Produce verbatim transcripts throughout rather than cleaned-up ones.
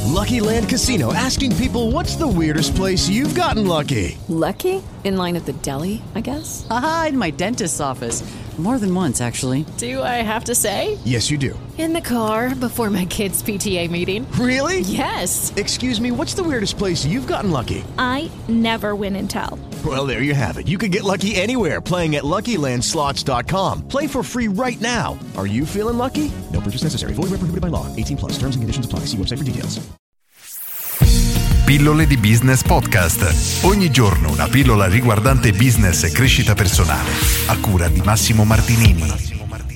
Lucky Land Casino, asking people, what's the weirdest place you've gotten lucky? Lucky? In line at the deli, I guess? Aha, in my dentist's office. More than once, actually. Do I have to say? Yes, you do. In the car before my kids' P T A meeting. Really? Yes. Excuse me, what's the weirdest place you've gotten lucky? I never win and tell. Well, there you have it. You can get lucky anywhere, playing at Lucky Land Slots dot com. Play for free right now. Are you feeling lucky? No purchase necessary. Void where prohibited by law. eighteen plus. Terms and conditions apply. See website for details. Pillole di Business Podcast. Ogni giorno una pillola riguardante business e crescita personale. A cura di Massimo Martinini.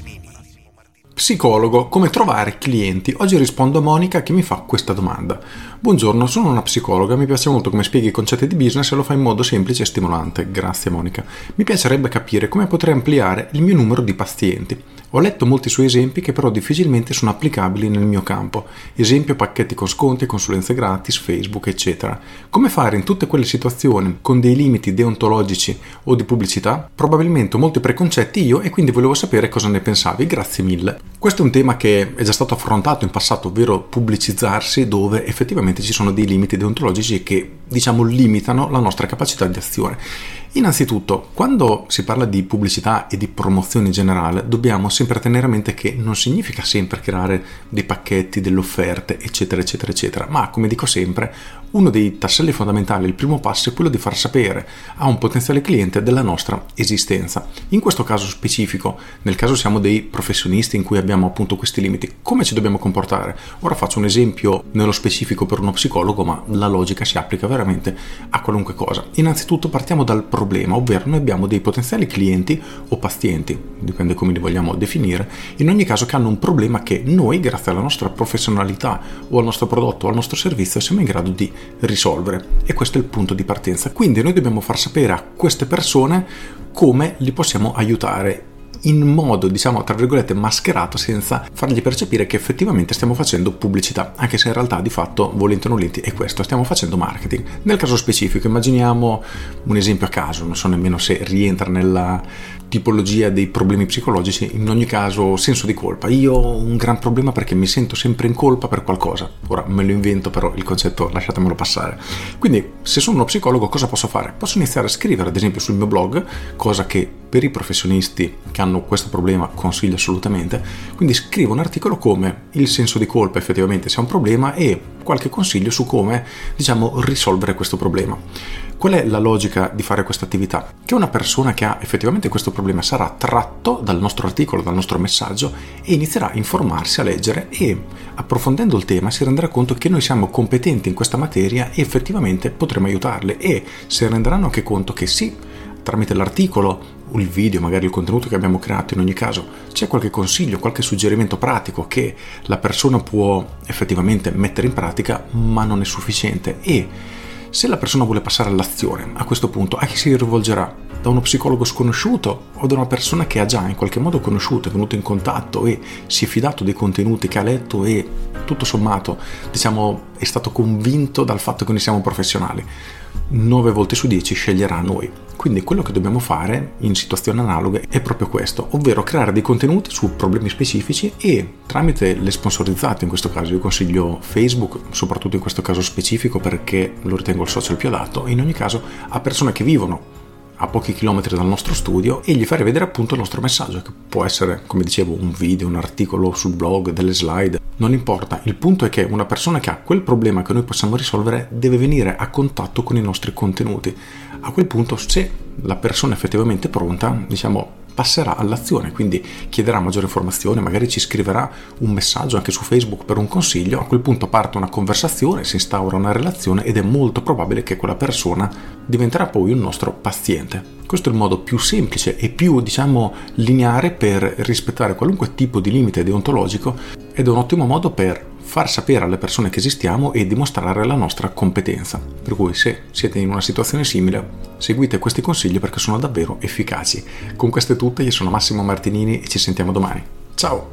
Psicologo, come trovare clienti? Oggi rispondo a Monica che mi fa questa domanda. Buongiorno, sono una psicologa, mi piace molto come spieghi i concetti di business e lo fai in modo semplice e stimolante. Grazie Monica. Mi piacerebbe capire come potrei ampliare il mio numero di pazienti. Ho letto molti suoi esempi che però difficilmente sono applicabili nel mio campo. Esempio pacchetti con sconti, consulenze gratis, Facebook, eccetera. Come fare in tutte quelle situazioni con dei limiti deontologici o di pubblicità? Probabilmente ho molti preconcetti io e quindi volevo sapere cosa ne pensavi. Grazie mille. Questo è un tema che è già stato affrontato in passato, ovvero pubblicizzarsi, dove effettivamente ci sono dei limiti deontologici che, diciamo, limitano la nostra capacità di azione. Innanzitutto, quando si parla di pubblicità e di promozione in generale, dobbiamo sempre tenere a mente che non significa sempre creare dei pacchetti, delle offerte, eccetera, eccetera, eccetera, ma, come dico sempre, uno dei tasselli fondamentali, il primo passo, è quello di far sapere a un potenziale cliente della nostra esistenza. In questo caso specifico, nel caso siamo dei professionisti in cui abbiamo appunto questi limiti, come ci dobbiamo comportare? Ora faccio un esempio nello specifico per uno psicologo, ma la logica si applica veramente a qualunque cosa. Innanzitutto partiamo dal problema, ovvero noi abbiamo dei potenziali clienti o pazienti, dipende come li vogliamo definire, in ogni caso che hanno un problema che noi, grazie alla nostra professionalità o al nostro prodotto o al nostro servizio, siamo in grado di risolvere, e questo è il punto di partenza. Quindi noi dobbiamo far sapere a queste persone come li possiamo aiutare in modo, diciamo, tra virgolette mascherato, senza fargli percepire che effettivamente stiamo facendo pubblicità, anche se in realtà di fatto, volenti o nolenti, è questo, stiamo facendo marketing. Nel caso specifico immaginiamo un esempio a caso, non so nemmeno se rientra nella tipologia dei problemi psicologici. In ogni caso, senso di colpa. Io ho un gran problema perché mi sento sempre in colpa per qualcosa. Ora me lo invento, però il concetto lasciatemelo passare. Quindi, se sono uno psicologo, cosa posso fare? Posso iniziare a scrivere, ad esempio, sul mio blog, cosa che per i professionisti che hanno questo problema consiglio assolutamente. Quindi scrivo un articolo come il senso di colpa effettivamente sia un problema e qualche consiglio su come, diciamo, risolvere questo problema. Qual è la logica di fare questa attività? Che una persona che ha effettivamente questo problema sarà tratto dal nostro articolo, dal nostro messaggio, e inizierà a informarsi, a leggere, e approfondendo il tema si renderà conto che noi siamo competenti in questa materia e effettivamente potremo aiutarle, e si renderanno anche conto che sì, tramite l'articolo o il video, magari il contenuto che abbiamo creato, in ogni caso c'è qualche consiglio, qualche suggerimento pratico che la persona può effettivamente mettere in pratica, ma non è sufficiente. E se la persona vuole passare all'azione, a questo punto a chi si rivolgerà? Da uno psicologo sconosciuto o da una persona che ha già in qualche modo conosciuto, è venuto in contatto e si è fidato dei contenuti che ha letto e tutto sommato, diciamo, è stato convinto dal fatto che noi siamo professionali? nove volte su dieci sceglierà noi. Quindi quello che dobbiamo fare in situazioni analoghe è proprio questo, ovvero creare dei contenuti su problemi specifici e tramite le sponsorizzate, in questo caso io consiglio Facebook, soprattutto in questo caso specifico perché lo ritengo il social più adatto, in ogni caso a persone che vivono a pochi chilometri dal nostro studio, e gli fare vedere appunto il nostro messaggio, che può essere, come dicevo, un video, un articolo sul blog, delle slide, non importa. Il punto è che una persona che ha quel problema che noi possiamo risolvere deve venire a contatto con i nostri contenuti. A quel punto, se la persona è effettivamente pronta, diciamo, passerà all'azione, quindi chiederà maggiore informazione, magari ci scriverà un messaggio anche su Facebook per un consiglio. A quel punto parte una conversazione, si instaura una relazione ed è molto probabile che quella persona diventerà poi un nostro paziente. Questo è il modo più semplice e più, diciamo, lineare per rispettare qualunque tipo di limite deontologico, ed è un ottimo modo per far sapere alle persone che esistiamo e dimostrare la nostra competenza. Per cui, se siete in una situazione simile, seguite questi consigli perché sono davvero efficaci. Con questo è tutto, io sono Massimo Martinini e ci sentiamo domani. Ciao!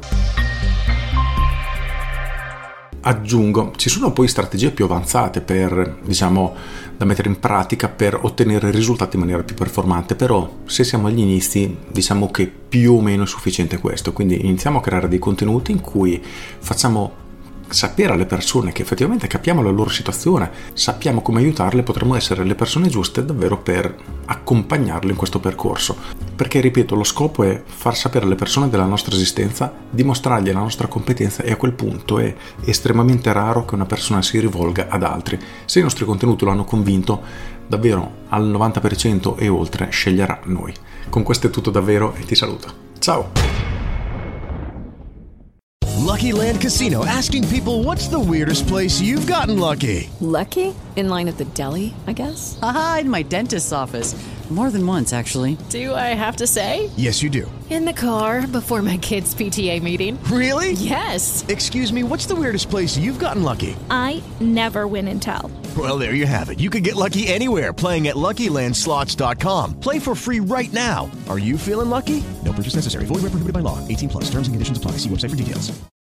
Aggiungo, ci sono poi strategie più avanzate per, diciamo, da mettere in pratica per ottenere risultati in maniera più performante, però se siamo agli inizi, diciamo che più o meno è sufficiente questo. Quindi iniziamo a creare dei contenuti in cui facciamo sapere alle persone che effettivamente capiamo la loro situazione, sappiamo come aiutarle, potremmo essere le persone giuste davvero per accompagnarle in questo percorso. Perché, ripeto, lo scopo è far sapere alle persone della nostra esistenza, dimostrargli la nostra competenza, e a quel punto è estremamente raro che una persona si rivolga ad altri. Se i nostri contenuti lo hanno convinto, davvero al novanta per cento e oltre sceglierà noi. Con questo è tutto davvero e ti saluto. Ciao! Lucky Land Casino, asking people, what's the weirdest place you've gotten lucky? Lucky? In line at the deli, I guess? Aha, in my dentist's office. More than once, actually. Do I have to say? Yes, you do. In the car before my kids' P T A meeting. Really? Yes. Excuse me, what's the weirdest place you've gotten lucky? I never win and tell. Well, there you have it. You can get lucky anywhere, playing at Lucky Land Slots dot com. Play for free right now. Are you feeling lucky? No purchase necessary. Void where prohibited by law. eighteen plus. Terms and conditions apply. See website for details.